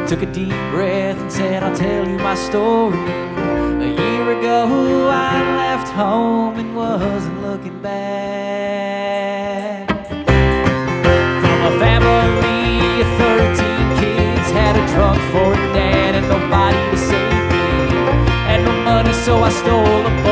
took a deep breath and said, I'll tell you my story. A year ago I left home and wasn't looking back. From a family of 13 kids, had a drunk for a dad and nobody to save me. Had no money so I stole a